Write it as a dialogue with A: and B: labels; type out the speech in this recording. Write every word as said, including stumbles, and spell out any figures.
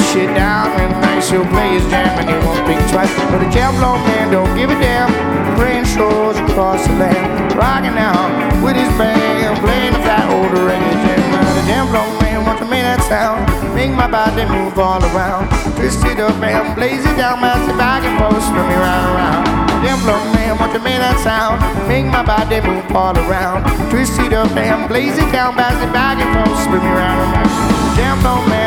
A: shit down and nice, he'll play his jam and he won't think twice. But the jam floor man don't give a damn. Playing shows across the land, rocking out with his band, playing the fat old reggae jam. The jam floor man wants to make that sound, make my body move all around. Twist it up and blaze it down, bounce it back and forth, spin me round and round. Jam floor man wants to make that sound, make my body move all around. Twist it up and blaze it down, bounce it back and forth, spin me round and round. Jam floor man